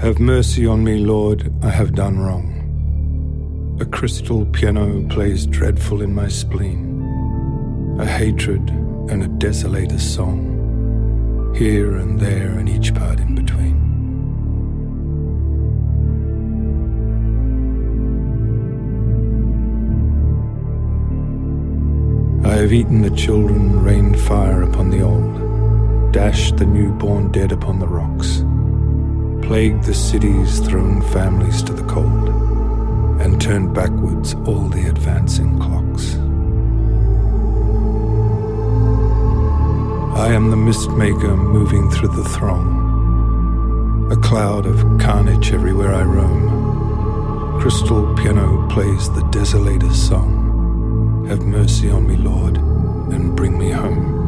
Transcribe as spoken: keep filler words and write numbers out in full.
Have mercy on me, Lord, I have done wrong. A crystal piano plays dreadful in my spleen, a hatred and a desolator song, here and there and each part in between. I have eaten the children, rained fire upon the old, dashed the newborn dead upon the rocks, plagued the cities, thrown families to the cold, and turned backwards all the advancing clocks. I am the mist maker moving through the throng, a cloud of carnage everywhere I roam. Crystal piano plays the desolator's song. Have mercy on me, Lord, and bring me home.